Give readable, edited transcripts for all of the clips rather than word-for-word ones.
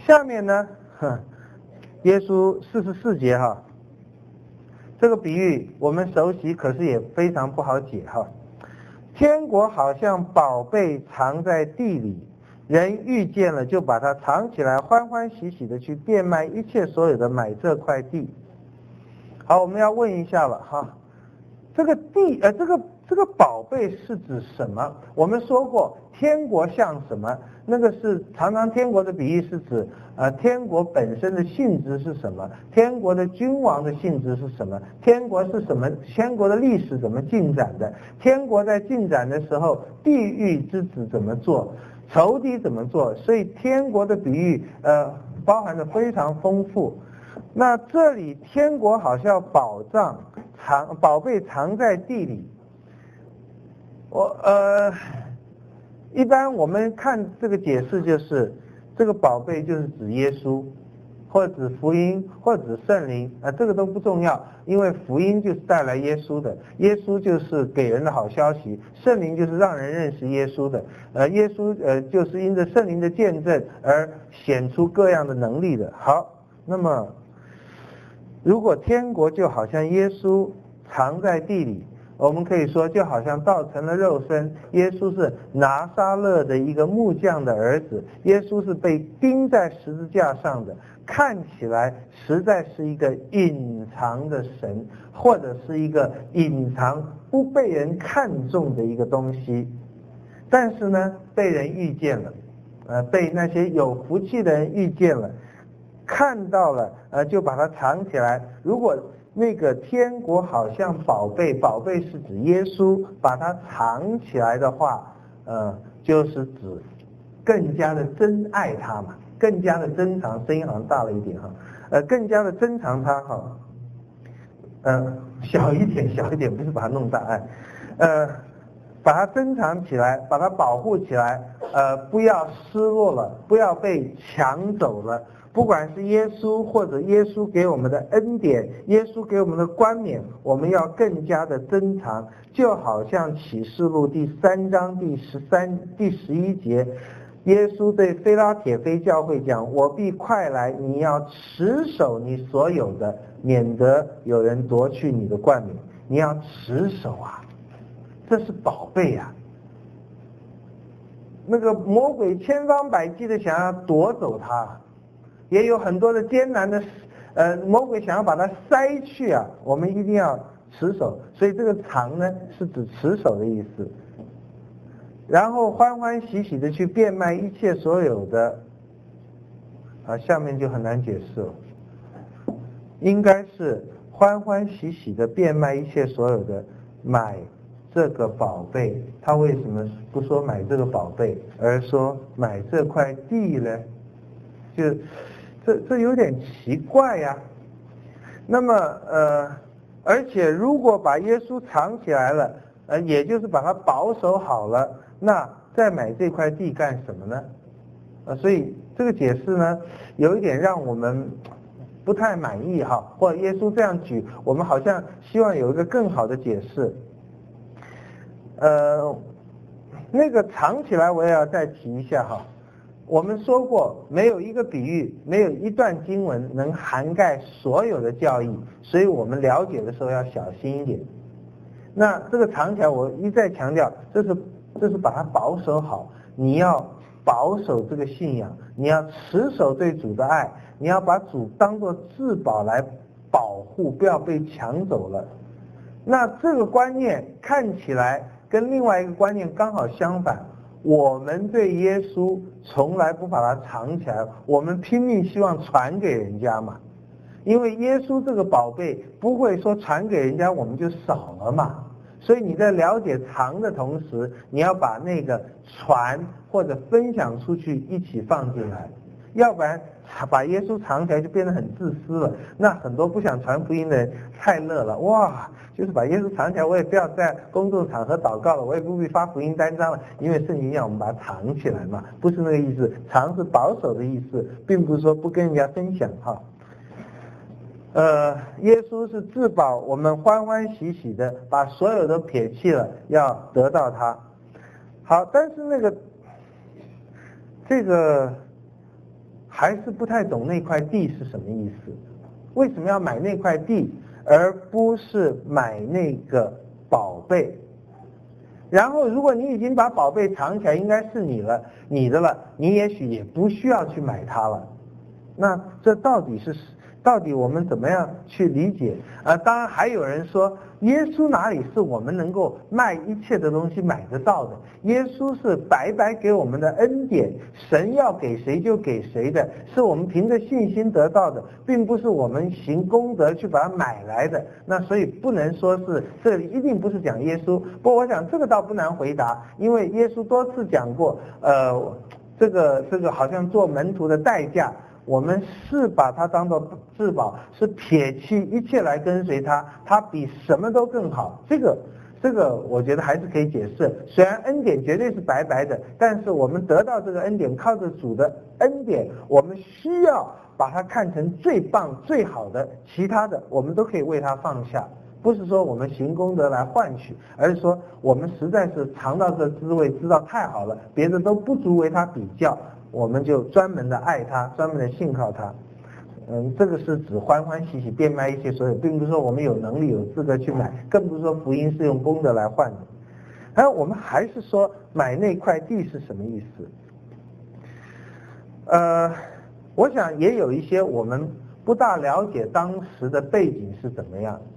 下面呢，耶稣44节哈，这个比喻我们熟悉，可是也非常不好解哈。天国好像宝贝藏在地里，人遇见了就把它藏起来，欢欢喜喜的去变卖一切所有的买这块地。好，我们要问一下了哈，这个地这个宝贝是指什么？我们说过天国像什么？那个是常常天国的比喻是指天国本身的性质是什么？天国的君王的性质是什么？天国是什么？天国的历史怎么进展的？天国在进展的时候，地狱之子怎么做？仇敌怎么做？所以天国的比喻包含的非常丰富。那这里天国好像宝贝藏在地里。一般我们看这个解释就是这个宝贝就是指耶稣，或者指福音，或者指圣灵这个都不重要，因为福音就是带来耶稣的，耶稣就是给人的好消息，圣灵就是让人认识耶稣的，耶稣就是因着圣灵的见证而显出各样的能力的。好，那么如果天国就好像耶稣藏在地里，我们可以说就好像道成了肉身，耶稣是拿撒勒的一个木匠的儿子，耶稣是被钉在十字架上的，看起来实在是一个隐藏的神，或者是一个隐藏不被人看重的一个东西，但是呢被人遇见了，被那些有福气的人遇见了，看到了就把它藏起来。如果那个天国好像宝贝，宝贝是指耶稣，把它藏起来的话，就是指更加的珍爱它嘛，更加的珍藏，声音好像大了一点哈，更加的珍藏它哈，小一点，不是把它弄大，把它珍藏起来，把它保护起来，不要失落了，不要被抢走了。不管是耶稣或者耶稣给我们的恩典，耶稣给我们的冠冕，我们要更加的珍藏。就好像启示录第3章第11节，耶稣对非拉铁非教会讲：我必快来，你要持守你所有的，免得有人夺去你的冠冕。你要持守啊，这是宝贝啊。那个魔鬼千方百计的想要夺走它，也有很多的艰难的魔鬼想要把它塞去啊，我们一定要持守。所以这个藏呢是指持守的意思。然后欢欢喜喜的去变卖一切所有的，下面就很难解释了，应该是欢欢喜喜的变卖一切所有的，买这个宝贝。他为什么不说买这个宝贝，而说买这块地呢？就这有点奇怪呀。那么而且如果把耶稣藏起来了，也就是把它保守好了，那再买这块地干什么呢？所以这个解释呢，有一点让我们不太满意哈，或者耶稣这样举，我们好像希望有一个更好的解释。那个藏起来我也要再提一下哈。我们说过，没有一个比喻，没有一段经文能涵盖所有的教义，所以我们了解的时候要小心一点。那这个藏起来，我一再强调，这是把它保守好。你要保守这个信仰，你要持守对主的爱，你要把主当作至宝来保护，不要被抢走了。那这个观念看起来跟另外一个观念刚好相反。我们对耶稣从来不把它藏起来，我们拼命希望传给人家嘛，因为耶稣这个宝贝不会说传给人家我们就少了嘛，所以你在了解藏的同时，你要把那个传或者分享出去一起放进来，要不然把耶稣藏起来就变得很自私了。那很多不想传福音的人太乐了，哇，就是把耶稣藏起来，我也不要在公众场合祷告了，我也不必发福音单张了，因为圣经要我们把它藏起来嘛，不是那个意思。藏是保守的意思，并不是说不跟人家分享哈。耶稣是至宝，我们欢欢喜喜的把所有都撇弃了，要得到它。好，但是这个还是不太懂那块地是什么意思。为什么要买那块地，而不是买那个宝贝？然后，如果你已经把宝贝藏起来，应该是你的了，你也许也不需要去买它了。那这到底我们怎么样去理解？当然还有人说，耶稣哪里是我们能够卖一切的东西买得到的？耶稣是白白给我们的恩典，神要给谁就给谁的，是我们凭着信心得到的，并不是我们行功德去把它买来的。那所以不能说是这里一定不是讲耶稣。不过我想这个倒不难回答，因为耶稣多次讲过，这个好像做门徒的代价。我们是把它当作至宝，是撇弃一切来跟随他，他比什么都更好。这个我觉得还是可以解释。虽然恩典绝对是白白的，但是我们得到这个恩典，靠着主的恩典，我们需要把它看成最棒最好的，其他的我们都可以为它放下。不是说我们行功德来换取，而是说我们实在是尝到这滋味，知道太好了，别的都不足为它比较，我们就专门的爱他，专门的信靠他。这个是指欢欢喜喜变卖一切所有，并不是说我们有能力有资格去买，更不是说福音是用功德来换的。还有我们还是说买那块地是什么意思？我想也有一些我们不大了解当时的背景是怎么样。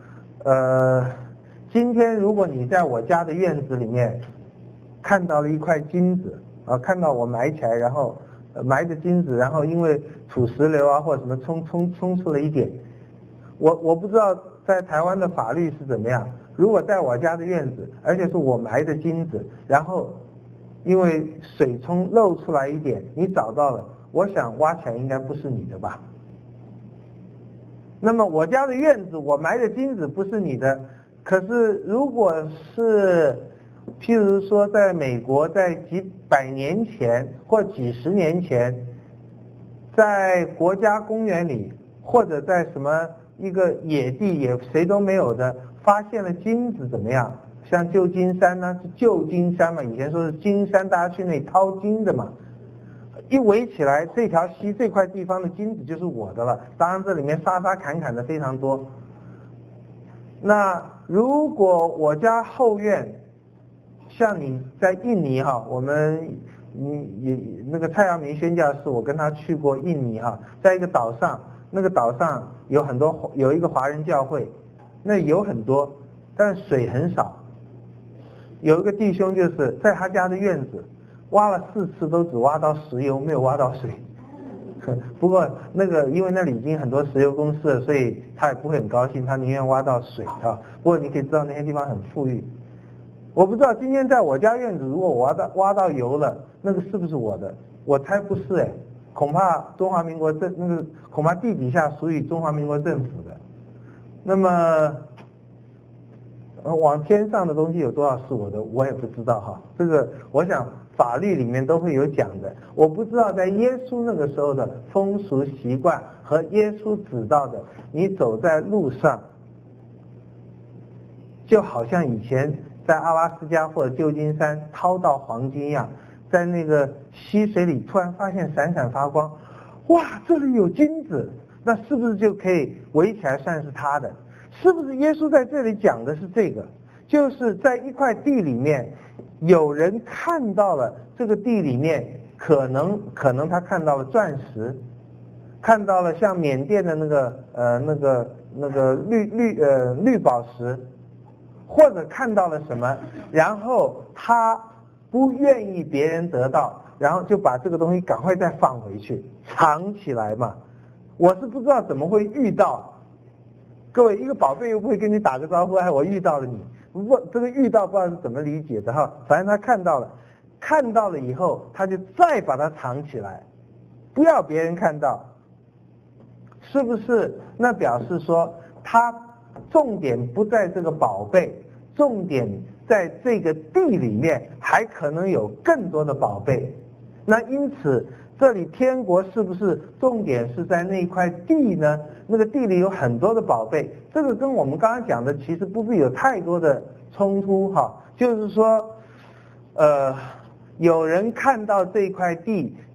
今天如果你在我家的院子里面看到了一块金子，看到我埋起来，然后埋着金子，然后因为土石流或者什么冲出了一点，我不知道在台湾的法律是怎么样。如果在我家的院子，而且是我埋的金子，然后因为水冲漏出来一点，你找到了，我想挖起来应该不是你的吧。那么我家的院子，我埋的金子不是你的，可是如果是譬如说在美国，在几百年前或几十年前，在国家公园里或者在什么一个野地也谁都没有的发现了金子，怎么样？像旧金山呢，是旧金山嘛，以前说是金山，大家去那里淘金的嘛，一围起来，这条溪这块地方的金子就是我的了。当然这里面杀砍的非常多。那如果我家后院像你在印尼我们那个蔡耀明宣教士，我跟他去过印尼在一个岛上，那个岛上有一个华人教会，那有很多，但是水很少。有一个弟兄就是在他家的院子挖了4次都只挖到石油，没有挖到水。不过因为那里已经很多石油公司了，所以他也不会很高兴，他宁愿挖到水不过你可以知道那些地方很富裕。我不知道今天在我家院子，如果我挖到油了，那个是不是我的？我猜不是恐怕中华民国恐怕地底下属于中华民国政府的。那么往天上的东西有多少是我的，我也不知道这个我想法律里面都会有讲的。我不知道在耶稣那个时候的风俗习惯和耶稣指导的，你走在路上，就好像以前在阿拉斯加或者旧金山掏到黄金一样，在那个溪水里突然发现闪闪发光，哇，这里有金子，那是不是就可以围起来算是他的？是不是耶稣在这里讲的是这个？就是在一块地里面，有人看到了这个地里面可能他看到了钻石，看到了像缅甸的那个绿宝石，或者看到了什么，然后他不愿意别人得到，然后就把这个东西赶快再放回去藏起来嘛。我是不知道怎么会遇到，各位一个宝贝又不会跟你打个招呼，我遇到了你，不过这个遇到不知道是怎么理解的反正他看到了以后，他就再把它藏起来，不要别人看到，是不是？那表示说他重点不在这个宝贝，重点在这个地里面还可能有更多的宝贝。那因此这里天国是不是重点是在那块地呢？那个地里有很多的宝贝，这个跟我们刚刚讲的其实不必有太多的冲突就是说有人看到这块地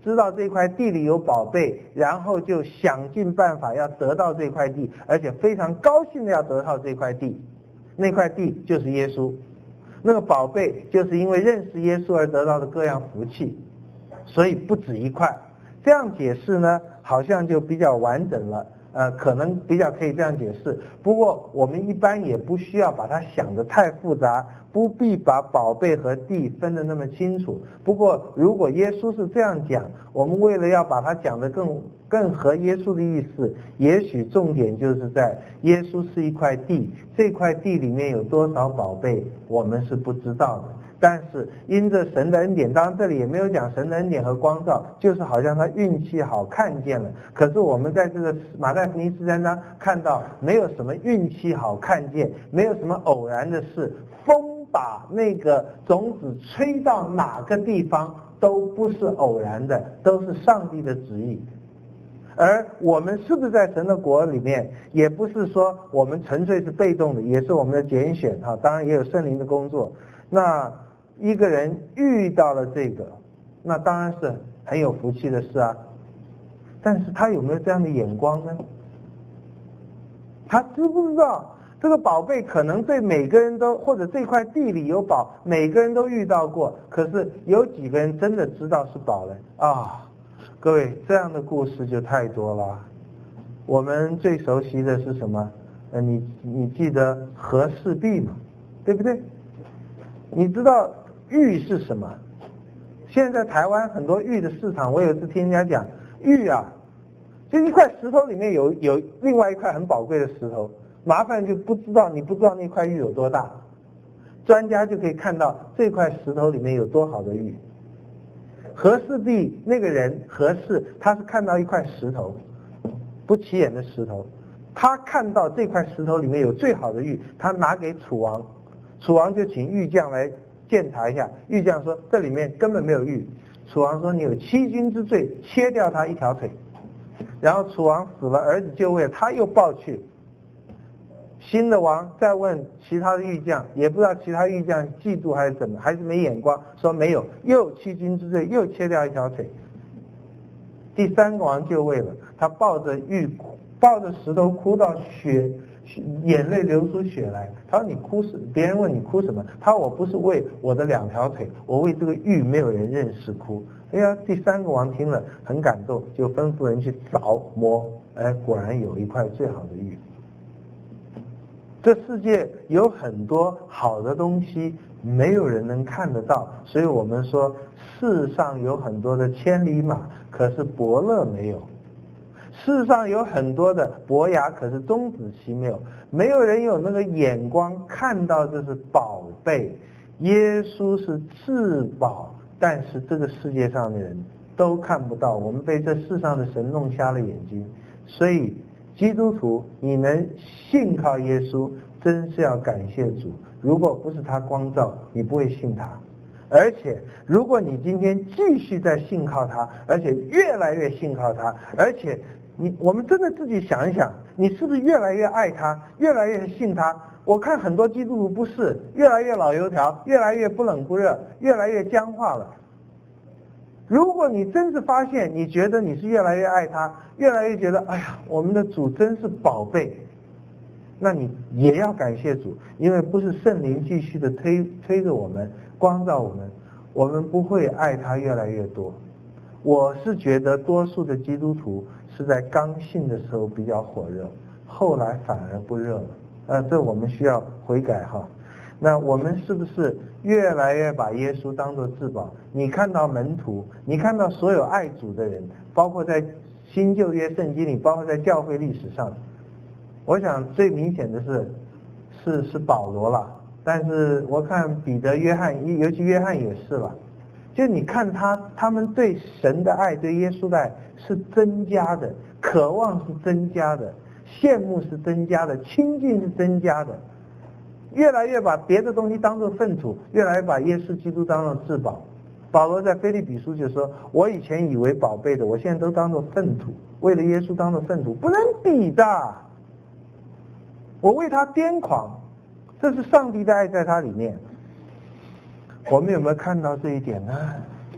知道这块地里有宝贝，然后就想尽办法要得到这块地，而且非常高兴的要得到这块地。那块地就是耶稣，那个宝贝就是因为认识耶稣而得到的各样福气，所以不止一块。这样解释呢，好像就比较完整了。可能比较可以这样解释，不过我们一般也不需要把它想得太复杂，不必把宝贝和地分得那么清楚。不过如果耶稣是这样讲，我们为了要把它讲得更合耶稣的意思，也许重点就是在耶稣是一块地，这块地里面有多少宝贝，我们是不知道的。但是因着神的恩典，当然这里也没有讲神的恩典和光照，就是好像他运气好看见了。可是我们在这个马太福音13章看到，没有什么运气好看见，没有什么偶然的事，风把那个种子吹到哪个地方都不是偶然的，都是上帝的旨意。而我们是不是在神的国里面，也不是说我们纯粹是被动的，也是我们的拣选啊，当然也有圣灵的工作。那一个人遇到了这个，那当然是很有福气的事啊。但是他有没有这样的眼光呢？他知不知道这个宝贝可能对每个人都，或者这块地里有宝，每个人都遇到过，可是有几个人真的知道是宝呢？各位，这样的故事就太多了。我们最熟悉的是什么？你记得和氏璧吗？对不对？你知道玉是什么？现在台湾很多玉的市场，我有一次听人家讲，玉啊，就一块石头里面有另外一块很宝贵的石头，麻烦就你不知道那块玉有多大，专家就可以看到这块石头里面有多好的玉。和氏璧那个人和氏，他是看到一块石头，不起眼的石头，他看到这块石头里面有最好的玉，他拿给楚王，楚王就请玉匠来鉴察一下，玉匠说这里面根本没有玉，楚王说你有欺君之罪，切掉他一条腿。然后楚王死了，儿子就位，他又抱去。新的王再问其他的玉匠，也不知道其他玉匠嫉妒还是怎么，还是没眼光，说没有，又欺君之罪，又切掉一条腿。第三个王就位了，他抱着石头哭到眼泪流出血来。他说你哭什么？别人问你哭什么？他说我不是为我的2条腿，我为这个玉没有人认识哭。哎呀，第三个王听了很感动，就吩咐人去找摸，果然有一块最好的玉。这世界有很多好的东西，没有人能看得到，所以我们说世上有很多的千里马，可是伯乐没有；世上有很多的伯牙，可是钟子期没有。没有人有那个眼光看到这是宝贝，耶稣是至宝，但是这个世界上的人都看不到，我们被这世上的神弄瞎了眼睛。所以基督徒，你能信靠耶稣，真是要感谢主。如果不是他光照，你不会信他。而且如果你今天继续在信靠他，而且越来越信靠他，而且我们真的自己想一想，你是不是越来越爱他，越来越信他？我看很多基督徒不是，越来越老油条，越来越不冷不热，越来越僵化了。如果你真是发现，你觉得你是越来越爱他，越来越觉得哎呀，我们的主真是宝贝，那你也要感谢主，因为不是圣灵继续的推着我们，光照我们，我们不会爱他越来越多。我是觉得多数的基督徒是在刚信的时候比较火热，后来反而不热了。这我们需要悔改哈。那我们是不是越来越把耶稣当作至宝？你看到门徒，你看到所有爱主的人，包括在新旧约圣经里，包括在教会历史上，我想最明显的是保罗了。但是我看彼得、约翰，尤其约翰也是了。就你看他们对神的爱，对耶稣的爱是增加的，渴望是增加的，羡慕是增加的，亲近是增加的，越来越把别的东西当作粪土，越来越把耶稣基督当作至宝。保罗在腓立比书就说，我以前以为宝贝的，我现在都当作粪土，为了耶稣当作粪土，不能比的。我为他癫狂，这是上帝的爱在他里面。我们有没有看到这一点呢？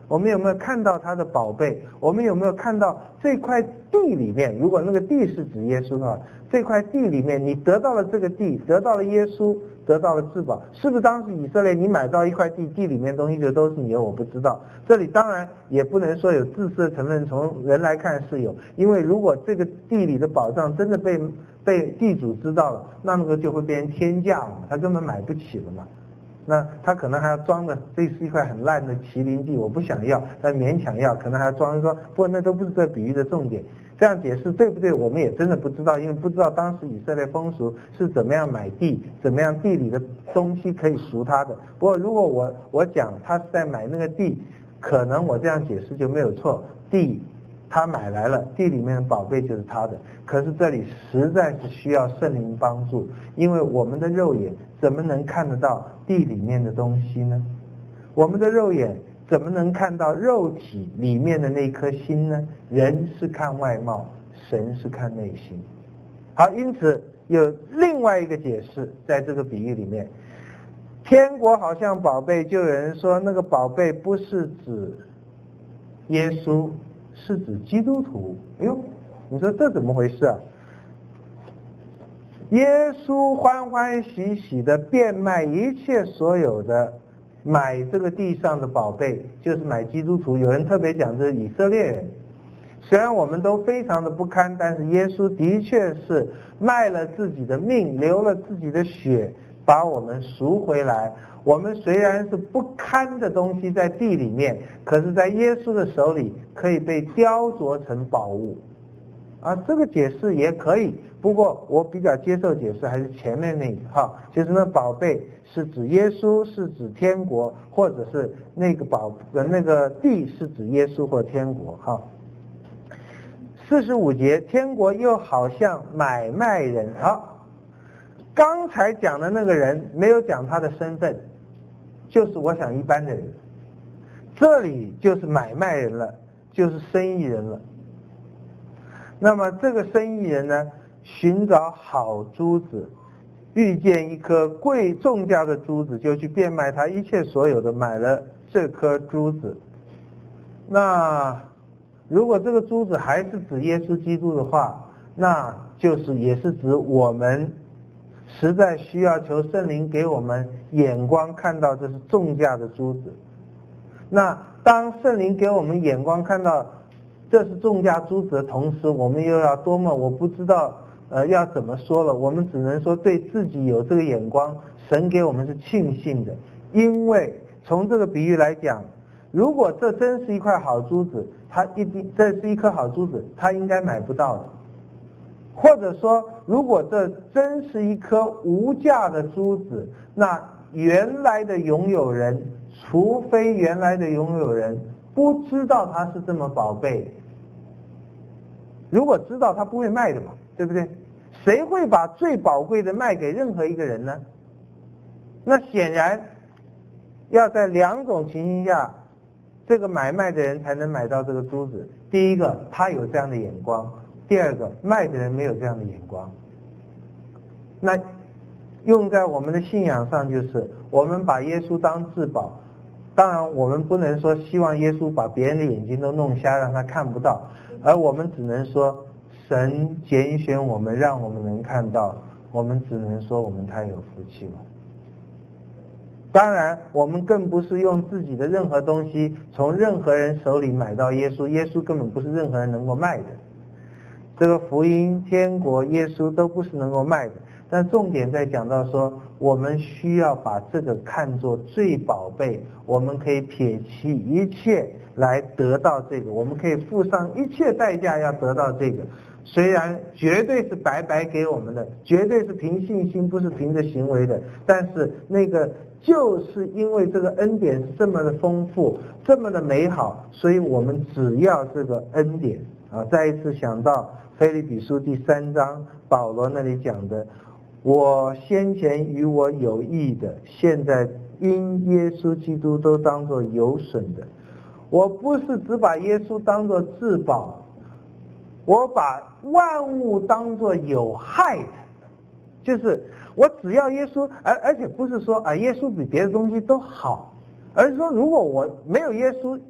我们有没有看到他的宝贝？我们有没有看到这块地里面，如果那个地是指耶稣的话，这块地里面你得到了这个地，得到了耶稣，得到了至宝，是不是当时以色列你买到一块地，地里面东西就都是你的？我不知道，这里当然也不能说有自私的成分，从人来看是有，因为如果这个地里的宝藏真的被地主知道了，那个就会变成天价嘛，他根本买不起了嘛。那他可能还要装的，这是一块很烂的麒麟地，我不想要，但勉强要，可能还要装说，不过那都不是这比喻的重点。这样解释对不对？我们也真的不知道，因为不知道当时以色列风俗是怎么样买地，怎么样地里的东西可以赎他的。不过如果我讲他是在买那个地，可能我这样解释就没有错，地他买来了，地里面的宝贝就是他的。可是这里实在是需要圣灵帮助，因为我们的肉眼怎么能看得到地里面的东西呢？我们的肉眼怎么能看到肉体里面的那颗心呢？人是看外貌，神是看内心。好，因此有另外一个解释，在这个比喻里面，天国好像宝贝，就有人说那个宝贝不是指耶稣，是指基督徒。哎呦，你说这怎么回事啊？耶稣欢欢喜喜的变卖一切所有的，买这个地上的宝贝，就是买基督徒。有人特别讲这是以色列人，虽然我们都非常的不堪，但是耶稣的确是卖了自己的命，流了自己的血，把我们赎回来。我们虽然是不堪的东西在地里面，可是在耶稣的手里可以被雕琢成宝物。这个解释也可以，不过我比较接受解释还是前面那个就是那宝贝是指耶稣，是指天国，或者是那个地是指耶稣或天国。45节，天国又好像买卖人。刚才讲的那个人没有讲他的身份，就是我想一般的人，这里就是买卖人了，就是生意人了。那么这个生意人呢，寻找好珠子，遇见一颗贵重价的珠子，就去变卖他一切所有的，买了这颗珠子。那如果这个珠子还是指耶稣基督的话，那就是也是指我们实在需要求圣灵给我们眼光，看到这是重价的珠子。那当圣灵给我们眼光看到这是重价珠子的同时，我们又要多么，我不知道要怎么说了，我们只能说对自己有这个眼光，神给我们是庆幸的。因为从这个比喻来讲，如果这真是一块好珠子，这是一颗好珠子，他应该买不到的。或者说，如果这真是一颗无价的珠子，那原来的拥有人，除非原来的拥有人不知道它是这么宝贝，如果知道他不会卖的嘛，对不对？谁会把最宝贵的卖给任何一个人呢？那显然要在两种情形下，这个买卖的人才能买到这个珠子。第一个，他有这样的眼光；第二个，卖的人没有这样的眼光。那用在我们的信仰上，就是我们把耶稣当至宝。当然我们不能说希望耶稣把别人的眼睛都弄瞎，让他看不到，而我们只能说神拣选我们，让我们能看到，我们只能说我们太有福气了。当然我们更不是用自己的任何东西从任何人手里买到耶稣，耶稣根本不是任何人能够卖的。这个福音、天国、耶稣都不是能够卖的，但重点在讲到说，我们需要把这个看作最宝贝，我们可以撇弃一切来得到这个，我们可以付上一切代价要得到这个。虽然绝对是白白给我们的，绝对是凭信心，不是凭着行为的，但是那个就是因为这个恩典是这么的丰富，这么的美好，所以我们只要这个恩典再一次想到腓立比书第3章保罗那里讲的，我先前与我有益的，现在因耶稣基督都当作有损的。我不是只把耶稣当作至宝，我把万物当作有害的，就是我只要耶稣，而且不是说耶稣比别的东西都好，而是说如果我没有耶稣，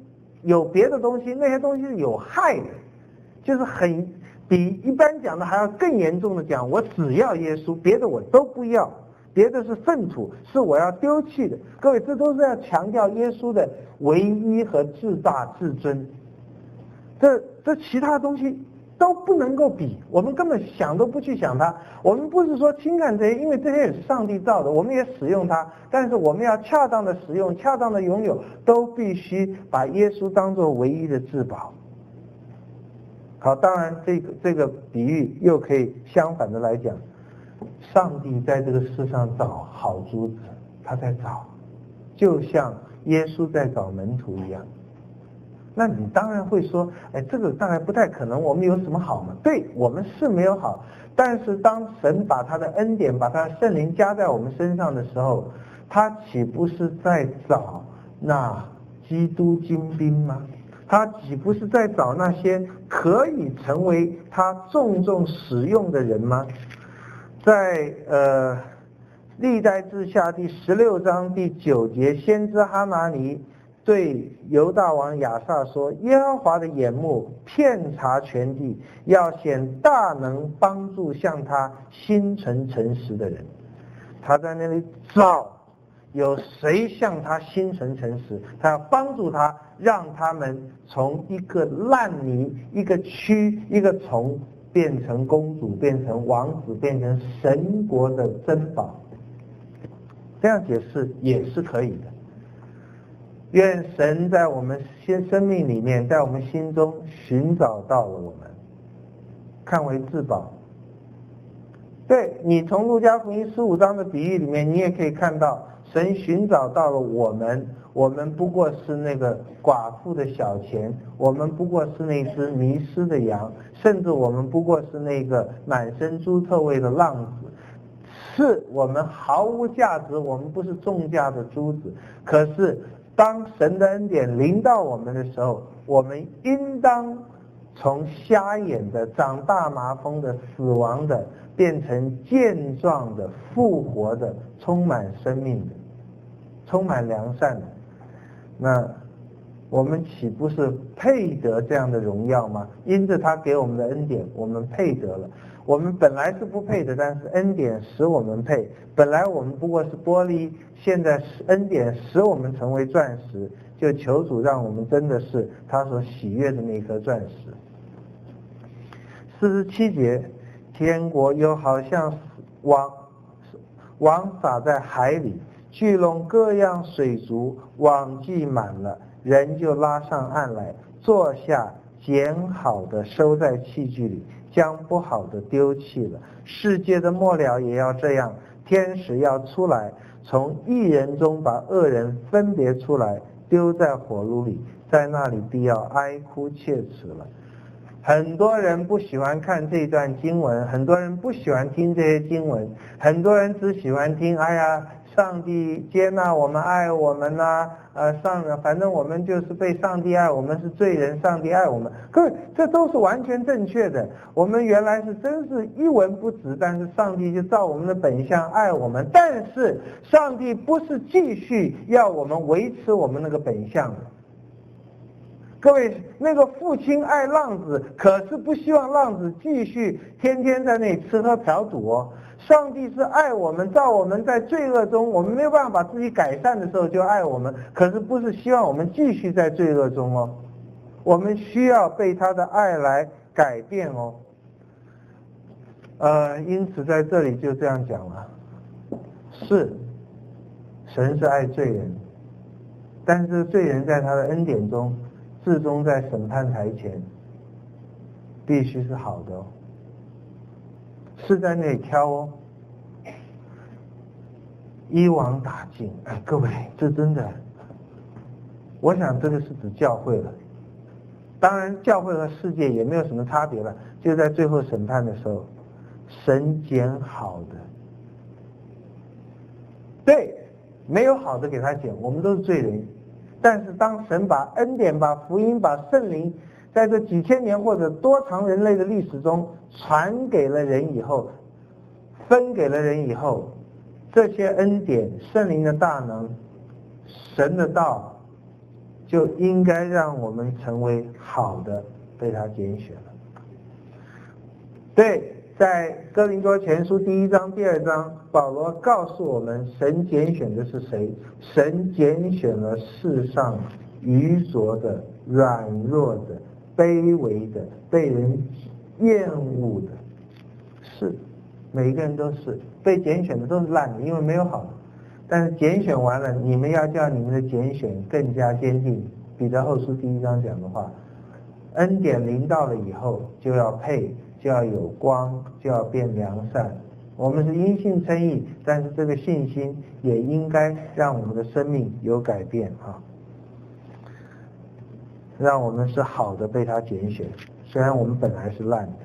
有别的东西，那些东西是有害的，就是比一般讲的还要更严重的讲，我只要耶稣，别的我都不要，别的是粪土，是我要丢弃的。各位，这都是要强调耶稣的唯一和至大至尊。这其他东西都不能够比，我们根本想都不去想它。我们不是说轻看这些，因为这些也是上帝造的，我们也使用它，但是我们要恰当的使用，恰当的拥有，都必须把耶稣当作唯一的至宝。好，当然这个比喻又可以相反的来讲，上帝在这个世上找好珠子，他在找，就像耶稣在找门徒一样。那你当然会说，这个大概不太可能，我们有什么好呢？对，我们是没有好，但是当神把他的恩典，把他的圣灵加在我们身上的时候，他岂不是在找那基督精兵吗？他岂不是在找那些可以成为他重重使用的人吗？在历代志下第16章第9节，先知哈拿尼对犹大王亚撒说，耶和华的眼目遍察全地，要显大能帮助向他心存诚实的人。他在那里找有谁向他心存诚实，他要帮助他，让他们从一个烂泥，一个蛆，一个虫，变成公主，变成王子，变成神国的珍宝。这样解释也是可以的。愿神在我们生命里面，在我们心中寻找到了我们，看为至宝。对，你从路加福音15章的比喻里面，你也可以看到神寻找到了我们，我们不过是那个寡妇的小钱，我们不过是那只迷失的羊，甚至我们不过是那个满身猪臭味的浪子，是我们毫无价值，我们不是重价的珠子。可是当神的恩典临到我们的时候，我们应当从瞎眼的、长大麻风的、死亡的，变成健壮的、复活的、充满生命的、充满良善的。那我们岂不是配得这样的荣耀吗？因着他给我们的恩典，我们配得了。我们本来是不配的，但是恩典使我们配。本来我们不过是玻璃，现在恩典使我们成为钻石。就求主让我们真的是他所喜悦的那颗钻石。47节，天国又好像网撒在海里，聚拢各样水族，网既满了，人就拉上岸来，坐下，捡好的收在器具里，将不好的丢弃了。世界的末了也要这样，天使要出来，从义人中把恶人分别出来，丢在火炉里，在那里必要哀哭切齿了。很多人不喜欢看这段经文，很多人不喜欢听这些经文，很多人只喜欢听，哎呀，上帝接纳我们，爱我们呐，反正我们就是被上帝爱，我们是罪人，上帝爱我们。各位，这都是完全正确的。我们原来是真是一文不值，但是上帝就照我们的本相爱我们。但是上帝不是继续要我们维持我们那个本相的。各位，那个父亲爱浪子，可是不希望浪子继续天天在那里吃喝嫖赌哦。上帝是爱我们，照我们在罪恶中，我们没有办法把自己改善的时候就爱我们，可是不是希望我们继续在罪恶中哦。我们需要被他的爱来改变哦。因此在这里就这样讲了，是神是爱罪人，但是罪人在他的恩典中，至终在审判台前必须是好的哦，是在那里挑哦，一网打尽。各位，这真的，我想这个是指教会了。当然教会和世界也没有什么差别了，就在最后审判的时候，神拣好的，对，没有好的给他拣，我们都是罪人。但是当神把恩典、把福音、把圣灵在这几千年或者多长人类的历史中传给了人以后，分给了人以后，这些恩典、圣灵的大能、神的道就应该让我们成为好的，被他拣选了。对，在哥林多前书1章、2章，保罗告诉我们，神拣选的是谁？神拣选了世上愚拙的、软弱的、卑微的、被人厌恶的，是每一个人都是被拣选的，都是烂的，因为没有好的。但是拣选完了，你们要叫你们的拣选更加坚定。彼得后书1章讲的话，恩典临到了以后，就要配，就要有光，就要变良善。我们是因信称义，但是这个信心也应该让我们的生命有改变啊，让我们是好的被他拣选，虽然我们本来是烂的。